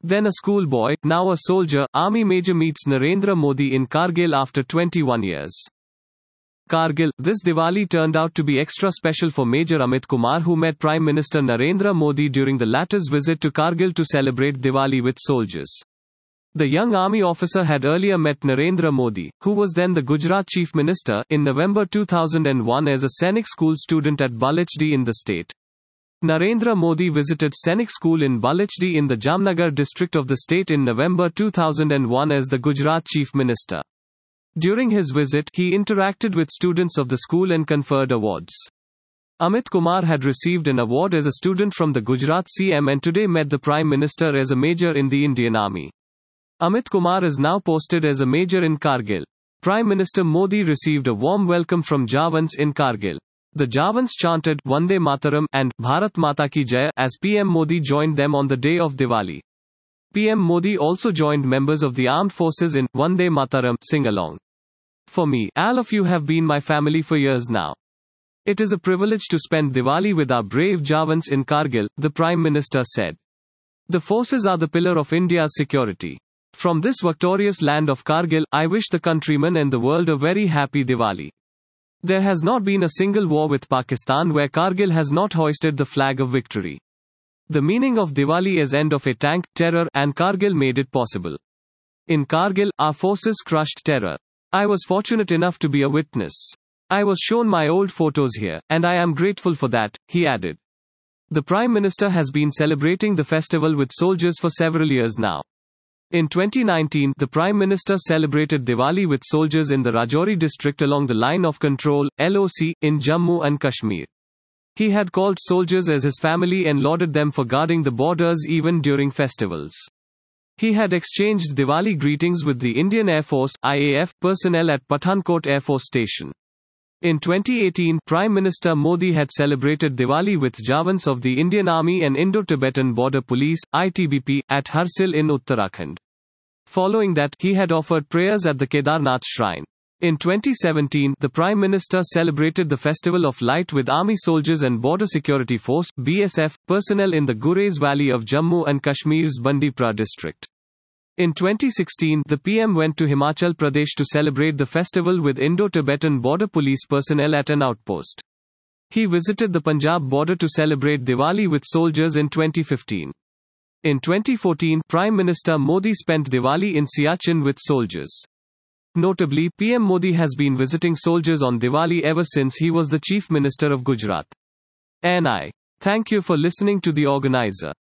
Then a schoolboy, now a soldier, Army Major meets Narendra Modi in Kargil after 21 years. Kargil, this Diwali turned out to be extra special for Major Amit Kumar, who met Prime Minister Narendra Modi during the latter's visit to Kargil to celebrate Diwali with soldiers. The young army officer had earlier met Narendra Modi, who was then the Gujarat Chief Minister, in November 2001 as a Sainik school student at Balachdi in the state. Narendra Modi visited Sainik school in Balachdi in the Jamnagar district of the state in November 2001 as the Gujarat Chief Minister. During his visit, he interacted with students of the school and conferred awards. Amit Kumar had received an award as a student from the Gujarat CM and today met the Prime Minister as a major in the Indian Army. Amit Kumar is now posted as a major in Kargil. Prime Minister Modi received a warm welcome from Jawans in Kargil. The Jawans chanted Vande Mataram and Bharat Mata Ki Jai as PM Modi joined them on the day of Diwali. PM Modi also joined members of the armed forces in Vande Mataram sing-along. For me, all of you have been my family for years now. It is a privilege to spend Diwali with our brave Jawans in Kargil, the Prime Minister said. The forces are the pillar of India's security. From this victorious land of Kargil, I wish the countrymen and the world a very happy Diwali. There has not been a single war with Pakistan where Kargil has not hoisted the flag of victory. The meaning of Diwali is end of a tank, terror, and Kargil made it possible. In Kargil, our forces crushed terror. I was fortunate enough to be a witness. I was shown my old photos here, and I am grateful for that, he added. The Prime Minister has been celebrating the festival with soldiers for several years now. In 2019, the Prime Minister celebrated Diwali with soldiers in the Rajouri district along the Line of Control, LOC, in Jammu and Kashmir. He had called soldiers as his family and lauded them for guarding the borders even during festivals. He had exchanged Diwali greetings with the Indian Air Force, IAF, personnel at Pathankot Air Force Station. In 2018, Prime Minister Modi had celebrated Diwali with Jawans of the Indian Army and Indo-Tibetan Border Police, ITBP, at Harsil in Uttarakhand. Following that, he had offered prayers at the Kedarnath shrine. In 2017, the Prime Minister celebrated the Festival of Light with Army soldiers and Border Security Force, BSF, personnel in the Gurez Valley of Jammu and Kashmir's Bandipora district. In 2016, the PM went to Himachal Pradesh to celebrate the festival with Indo-Tibetan Border Police personnel at an outpost. He visited the Punjab border to celebrate Diwali with soldiers in 2015. In 2014, Prime Minister Modi spent Diwali in Siachen with soldiers. Notably, PM Modi has been visiting soldiers on Diwali ever since he was the Chief Minister of Gujarat. NI. Thank you for listening to the organizer.